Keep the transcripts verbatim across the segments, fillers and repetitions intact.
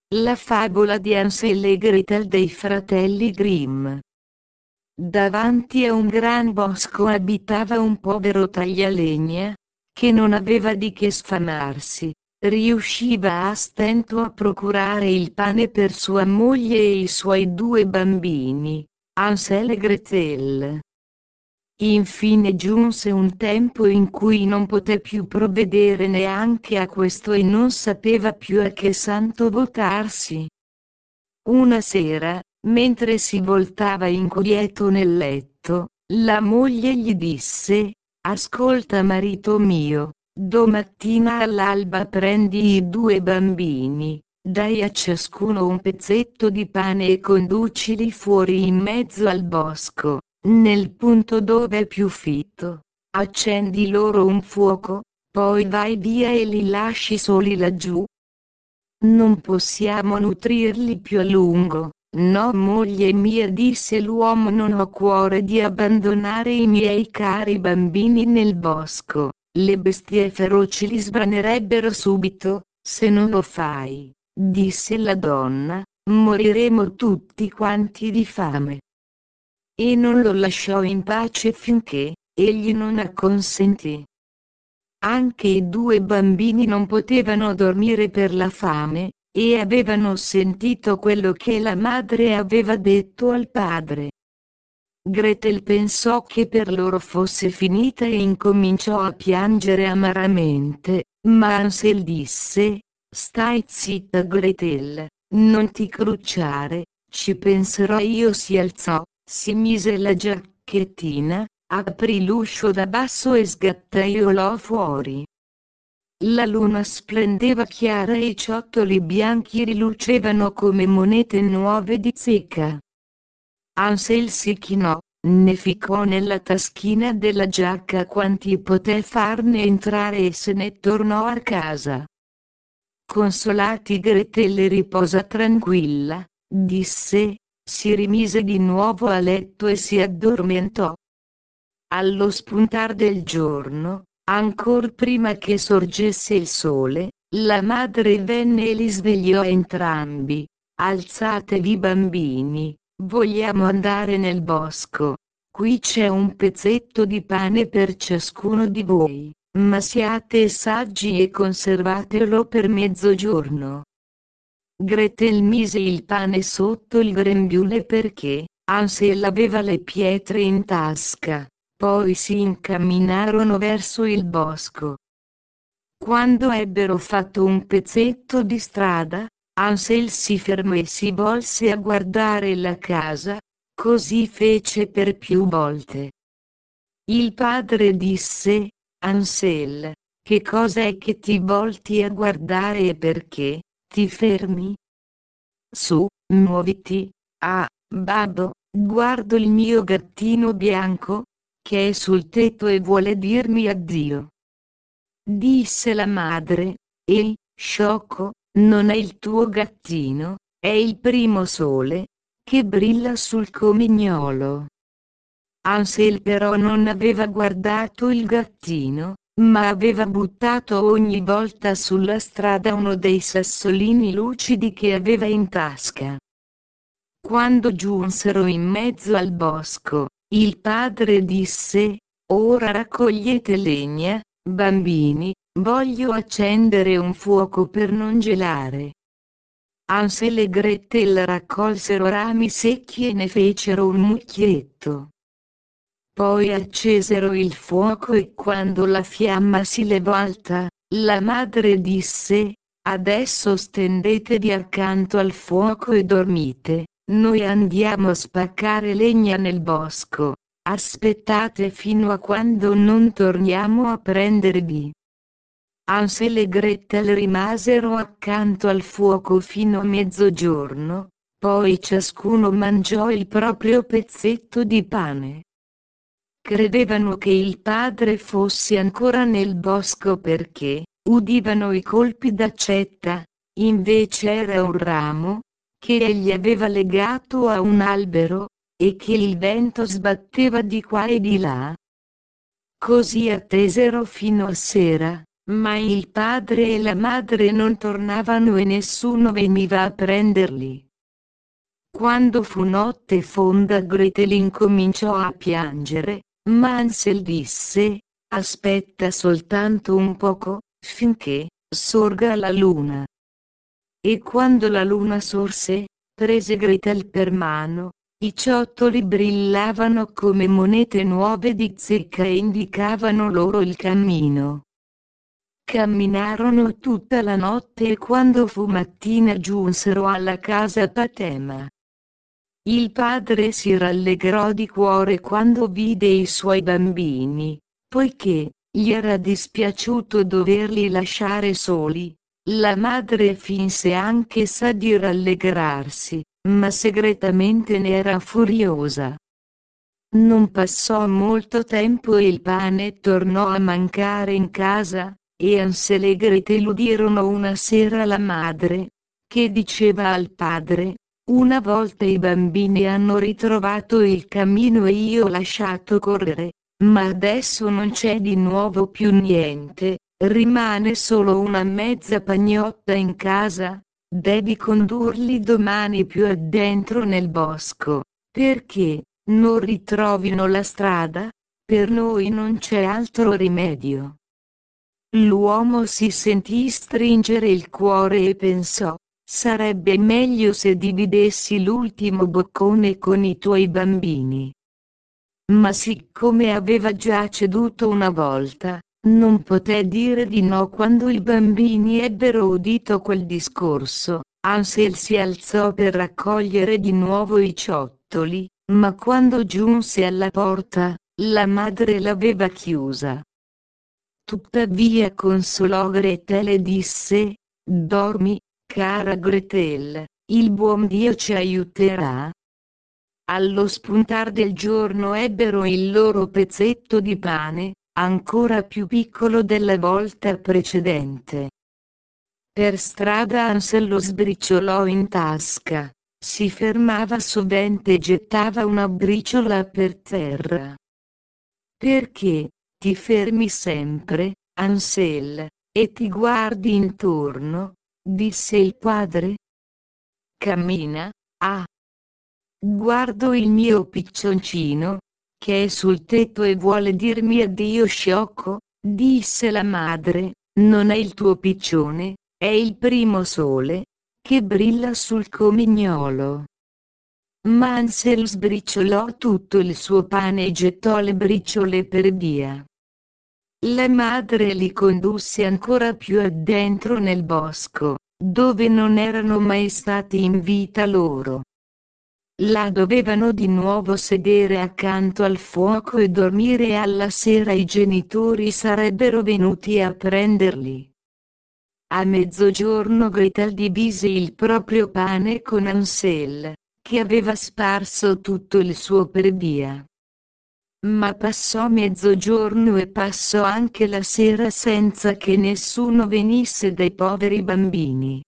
La favola di Hansel e Gretel dei fratelli Grimm. Davanti a un gran bosco abitava un povero taglialegna, che non aveva di che sfamarsi, riusciva a stento a procurare il pane per sua moglie e i suoi due bambini, Hansel e Gretel. Infine giunse un tempo in cui non poté più provvedere neanche a questo e non sapeva più a che santo votarsi. Una sera, mentre si voltava inquieto nel letto, la moglie gli disse: «Ascolta marito mio, domattina all'alba prendi i due bambini, dai a ciascuno un pezzetto di pane e conducili fuori in mezzo al bosco, nel punto dove è più fitto, accendi loro un fuoco, poi vai via e li lasci soli laggiù. Non possiamo nutrirli più a lungo». «No moglie mia», disse l'uomo, «non ho cuore di abbandonare i miei cari bambini nel bosco, le bestie feroci li sbranerebbero subito, se non lo fai», disse la donna, «moriremo tutti quanti di fame». E non lo lasciò in pace finché egli non acconsentì. Anche i due bambini non potevano dormire per la fame, e avevano sentito quello che la madre aveva detto al padre. Gretel pensò che per loro fosse finita e incominciò a piangere amaramente, ma Hansel disse: «Stai zitta Gretel, non ti crucciare, ci penserò io». Si alzò, si mise la giacchettina, aprì l'uscio da basso e sgattaiolò fuori. La luna splendeva chiara e i ciottoli bianchi rilucevano come monete nuove di zecca. Hansel si chinò, ne ficcò nella taschina della giacca quanti poté farne entrare e se ne tornò a casa. «Consolati Gretel, riposa tranquilla», disse, si rimise di nuovo a letto e si addormentò. Allo spuntar del giorno, ancor prima che sorgesse il sole, la madre venne e li svegliò entrambi. «Alzatevi bambini, vogliamo andare nel bosco. Qui c'è un pezzetto di pane per ciascuno di voi, ma siate saggi e conservatelo per mezzogiorno». Gretel mise il pane sotto il grembiule perché Hansel aveva le pietre in tasca. Poi si incamminarono verso il bosco. Quando ebbero fatto un pezzetto di strada, Hansel si fermò e si volse a guardare la casa, così fece per più volte. Il padre disse: «Hansel, che cosa è che ti volti a guardare e perché ti fermi? Su, muoviti». «Ah, babbo, guardo il mio gattino bianco, che è sul tetto e vuole dirmi addio», disse la madre. «Ehi, sciocco, non è il tuo gattino, è il primo sole, che brilla sul comignolo». Hansel però non aveva guardato il gattino, ma aveva buttato ogni volta sulla strada uno dei sassolini lucidi che aveva in tasca. Quando giunsero in mezzo al bosco, il padre disse: «Ora raccogliete legna, bambini, voglio accendere un fuoco per non gelare». Hansel e Gretel raccolsero rami secchi e ne fecero un mucchietto. Poi accesero il fuoco e quando la fiamma si levò alta, la madre disse: «Adesso stendetevi accanto al fuoco e dormite. Noi andiamo a spaccare legna nel bosco, aspettate fino a quando non torniamo a prendervi». Hansel e Gretel rimasero accanto al fuoco fino a mezzogiorno, poi ciascuno mangiò il proprio pezzetto di pane. Credevano che il padre fosse ancora nel bosco perché udivano i colpi d'accetta, invece era un ramo che egli aveva legato a un albero, e che il vento sbatteva di qua e di là. Così attesero fino a sera, Ma il padre e la madre non tornavano e nessuno veniva a prenderli. Quando fu notte fonda Gretel incominciò a piangere, ma Hansel disse: aspetta soltanto un poco, finché sorga la luna. E quando la luna sorse, prese Gretel per mano, i ciottoli brillavano come monete nuove di zecca e indicavano loro il cammino. Camminarono tutta la notte e quando fu mattina giunsero alla casa patema. Il padre si rallegrò di cuore quando vide i suoi bambini, poiché gli era dispiaciuto doverli lasciare soli. La madre finse anch'essa di rallegrarsi, ma segretamente ne era furiosa. Non passò molto tempo e il pane tornò a mancare in casa, e Hansel e Gretel udirono una sera la madre, che diceva al padre: una volta i bambini hanno ritrovato il cammino e io ho lasciato correre, ma adesso non c'è di nuovo più niente, rimane solo una mezza pagnotta in casa, devi condurli domani più addentro nel bosco, perché non ritrovino la strada, per noi non c'è altro rimedio. L'uomo si sentì stringere il cuore e pensò: sarebbe meglio se dividessi l'ultimo boccone con i tuoi bambini. Ma siccome aveva già ceduto una volta, non poté dire di no. Quando i bambini ebbero udito quel discorso, Hansel si alzò per raccogliere di nuovo i ciottoli, ma quando giunse alla porta, la madre l'aveva chiusa. Tuttavia consolò Gretel e disse: dormi, cara Gretel, il buon Dio ci aiuterà. Allo spuntar del giorno ebbero il loro pezzetto di pane, ancora più piccolo della volta precedente. Per strada Hansel lo sbriciolò in tasca, si fermava sovente e gettava una briciola per terra. Perché ti fermi sempre, Hansel, e ti guardi intorno? Disse il padre. Cammina, ah! Guardo il mio piccioncino, che è sul tetto e vuole dirmi addio. Sciocco, disse la madre, non è il tuo piccione, è il primo sole, che brilla sul comignolo. Ma Hansel sbriciolò tutto il suo pane e gettò le briciole per via. La madre li condusse ancora più addentro nel bosco, dove non erano mai stati in vita loro. Là dovevano di nuovo sedere accanto al fuoco e dormire e alla sera i genitori sarebbero venuti a prenderli. A mezzogiorno Gretel divise il proprio pane con Hansel, che aveva sparso tutto il suo per via. Ma passò mezzogiorno e passò anche la sera senza che nessuno venisse dai poveri bambini.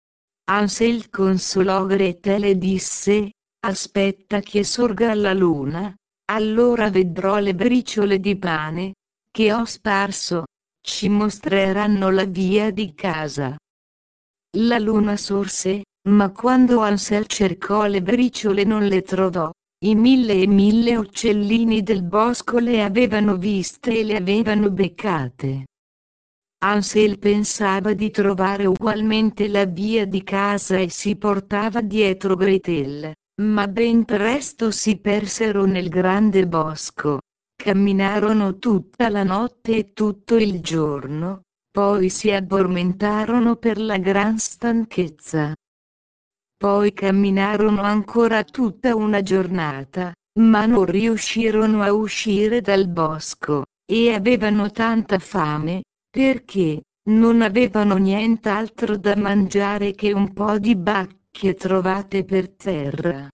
Hansel consolò Gretel e disse: aspetta che sorga la luna, allora vedrò le briciole di pane, che ho sparso, ci mostreranno la via di casa. La luna sorse, ma quando Hansel cercò le briciole non le trovò. I mille e mille uccellini del bosco le avevano viste e le avevano beccate. Hansel pensava di trovare ugualmente la via di casa e si portava dietro Gretel, ma ben presto si persero nel grande bosco. Camminarono tutta la notte e tutto il giorno, poi si addormentarono per la gran stanchezza. Poi camminarono ancora tutta una giornata, ma non riuscirono a uscire dal bosco, e avevano tanta fame, perché non avevano nient'altro da mangiare che un po' di bacche trovate per terra.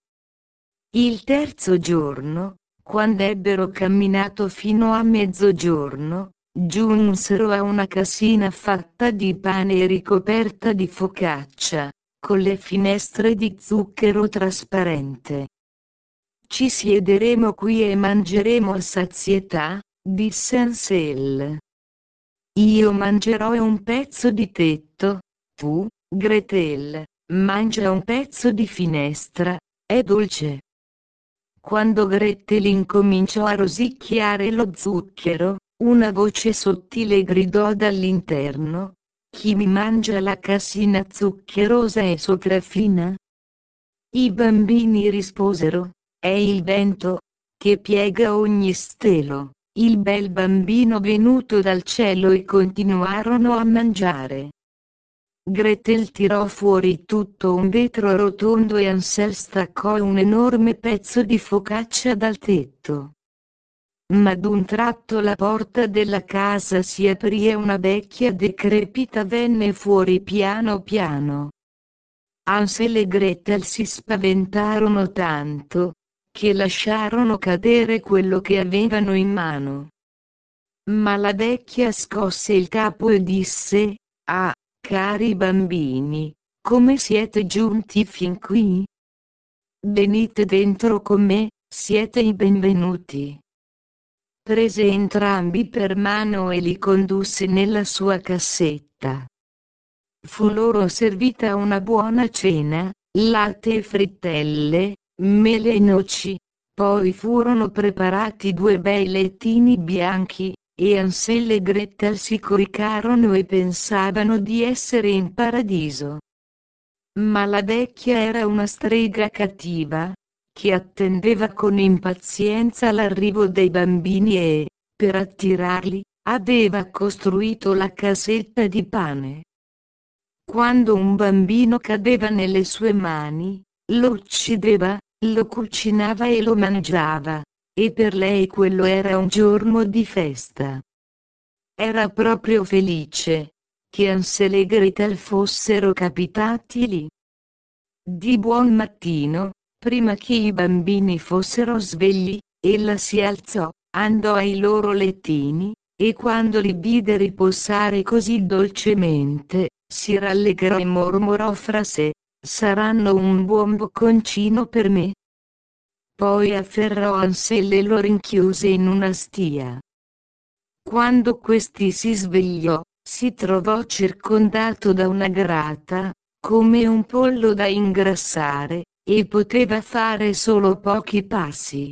Il terzo giorno, quando ebbero camminato fino a mezzogiorno, giunsero a una casina fatta di pane e ricoperta di focaccia, con le finestre di zucchero trasparente. Ci siederemo qui e mangeremo a sazietà, disse Hansel. Io mangerò un pezzo di tetto, tu, Gretel, mangia un pezzo di finestra, è dolce. Quando Gretel incominciò a rosicchiare lo zucchero, una voce sottile gridò dall'interno: chi mi mangia la cassina zuccherosa e sopraffina? I bambini risposero: è il vento, che piega ogni stelo, il bel bambino venuto dal cielo, e continuarono a mangiare. Gretel tirò fuori tutto un vetro rotondo e Hansel staccò un enorme pezzo di focaccia dal tetto. Ma d'un tratto la porta della casa si aprì e una vecchia decrepita venne fuori piano piano. Hansel e Gretel si spaventarono tanto, che lasciarono cadere quello che avevano in mano. Ma la vecchia scosse il capo e disse: ah, cari bambini, come siete giunti fin qui? Venite dentro con me, siete i benvenuti. Prese entrambi per mano e li condusse nella sua cassetta. Fu loro servita una buona cena, latte e frittelle, mele e noci, poi furono preparati due bei lettini bianchi, e Hansel e Gretel si coricarono e pensavano di essere in paradiso. Ma la vecchia era una strega cattiva, che attendeva con impazienza l'arrivo dei bambini e, per attirarli, aveva costruito la casetta di pane. Quando un bambino cadeva nelle sue mani, lo uccideva, lo cucinava e lo mangiava, e per lei quello era un giorno di festa. Era proprio felice che Hansel e Gretel fossero capitati lì. Di buon mattino, prima che i bambini fossero svegli, ella si alzò, andò ai loro lettini, e quando li vide riposare così dolcemente, si rallegrò e mormorò fra sé: saranno un buon bocconcino per me. Poi afferrò Hansel e lo rinchiuse in una stia. Quando questi si svegliò, si trovò circondato da una grata, come un pollo da ingrassare, e poteva fare solo pochi passi.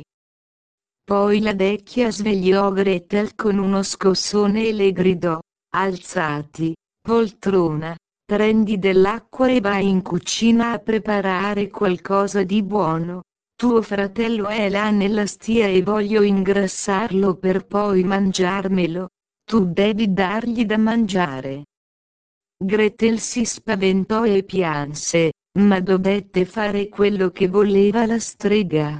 Poi la vecchia svegliò Gretel con uno scossone e le gridò: alzati, poltrona, prendi dell'acqua e vai in cucina a preparare qualcosa di buono. Tuo fratello è là nella stia e voglio ingrassarlo per poi mangiarmelo. Tu devi dargli da mangiare. Gretel si spaventò e pianse, ma dovette fare quello che voleva la strega.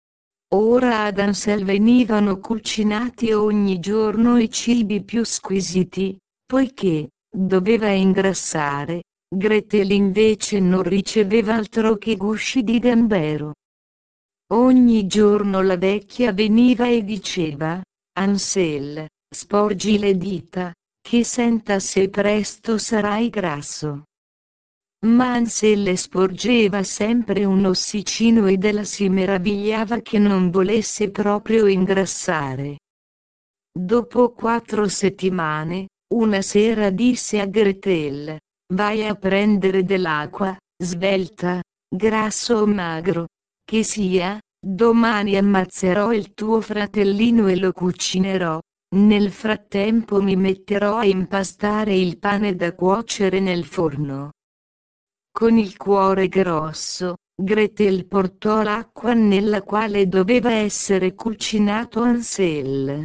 Ora ad Hansel venivano cucinati ogni giorno i cibi più squisiti, poiché doveva ingrassare. Gretel invece non riceveva altro che gusci di gambero. Ogni giorno la vecchia veniva e diceva: Hansel, sporgi le dita, che senta se presto sarai grasso. Ma Hansel le sporgeva sempre un ossicino ed ella si meravigliava che non volesse proprio ingrassare. Dopo quattro settimane, una sera disse a Gretel: vai a prendere dell'acqua, svelta, grasso o magro, che sia, domani ammazzerò il tuo fratellino e lo cucinerò. Nel frattempo mi metterò a impastare il pane da cuocere nel forno. Con il cuore grosso, Gretel portò l'acqua nella quale doveva essere cucinato Hansel.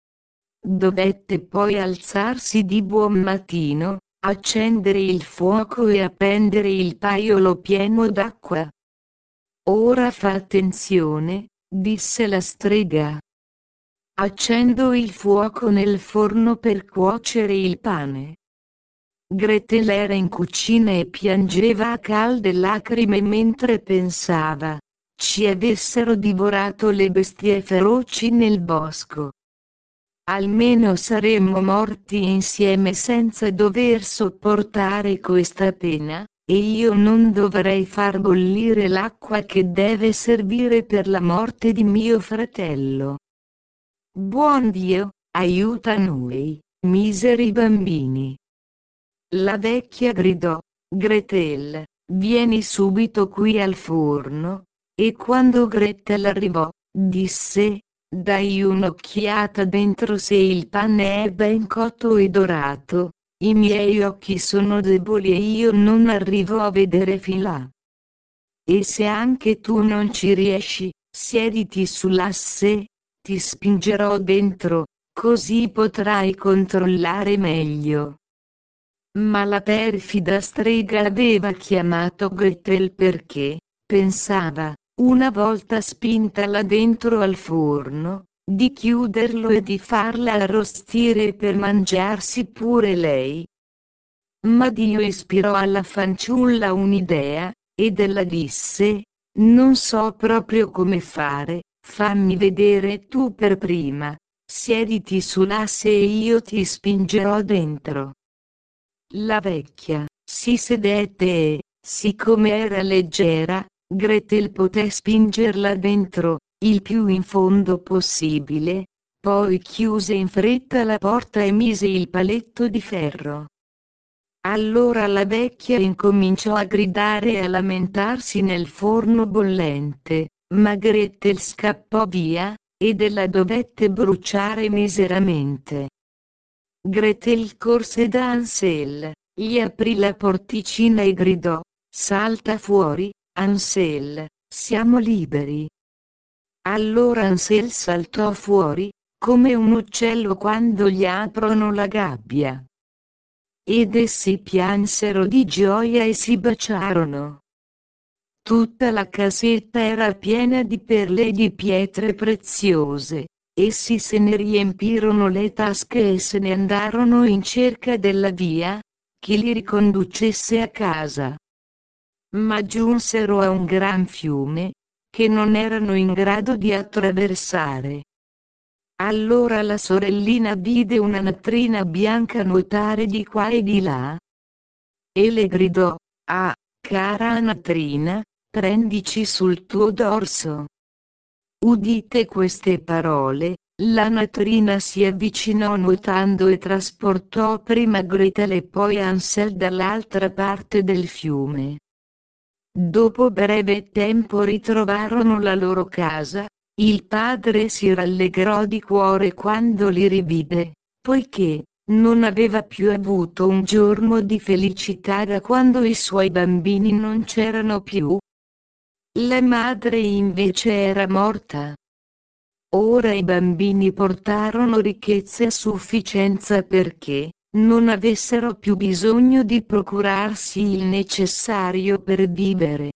Dovette poi alzarsi di buon mattino, accendere il fuoco e appendere il paiolo pieno d'acqua. Ora fa attenzione, disse la strega. Accendo il fuoco nel forno per cuocere il pane. Gretel era in cucina e piangeva a calde lacrime mentre pensava: ci avessero divorato le bestie feroci nel bosco. Almeno saremmo morti insieme senza dover sopportare questa pena, e io non dovrei far bollire l'acqua che deve servire per la morte di mio fratello. Buon Dio, aiuta noi, miseri bambini. La vecchia gridò: Gretel, vieni subito qui al forno, e quando Gretel arrivò, disse: dai un'occhiata dentro se il pane è ben cotto e dorato, i miei occhi sono deboli e io non arrivo a vedere fin là. E se anche tu non ci riesci, siediti sull'asse, ti spingerò dentro, così potrai controllare meglio. Ma la perfida strega aveva chiamato Gretel perché, pensava, una volta spinta là dentro al forno, di chiuderlo e di farla arrostire per mangiarsi pure lei. Ma Dio ispirò alla fanciulla un'idea, ed ella disse: non so proprio come fare, fammi vedere tu per prima, siediti sull'asse e io ti spingerò dentro. La vecchia si sedette e, siccome era leggera, Gretel poté spingerla dentro, il più in fondo possibile, poi chiuse in fretta la porta e mise il paletto di ferro. Allora la vecchia incominciò a gridare e a lamentarsi nel forno bollente, ma Gretel scappò via, ed ella dovette bruciare miseramente. Gretel corse da Hansel, gli aprì la porticina e gridò: salta fuori, Hansel, siamo liberi. Allora Hansel saltò fuori, come un uccello quando gli aprono la gabbia. Ed essi piansero di gioia e si baciarono. Tutta la casetta era piena di perle e di pietre preziose. Essi se ne riempirono le tasche e se ne andarono in cerca della via, che li riconducesse a casa. Ma giunsero a un gran fiume, che non erano in grado di attraversare. Allora la sorellina vide una natrina bianca nuotare di qua e di là. E le gridò: ah, cara natrina, prendici sul tuo dorso. Udite queste parole, la natrina si avvicinò nuotando e trasportò prima Gretel e poi Hansel dall'altra parte del fiume. Dopo breve tempo ritrovarono la loro casa. Il padre si rallegrò di cuore quando li rivide, poiché non aveva più avuto un giorno di felicità da quando i suoi bambini non c'erano più. La madre invece era morta. Ora i bambini portarono ricchezze a sufficienza perché non avessero più bisogno di procurarsi il necessario per vivere.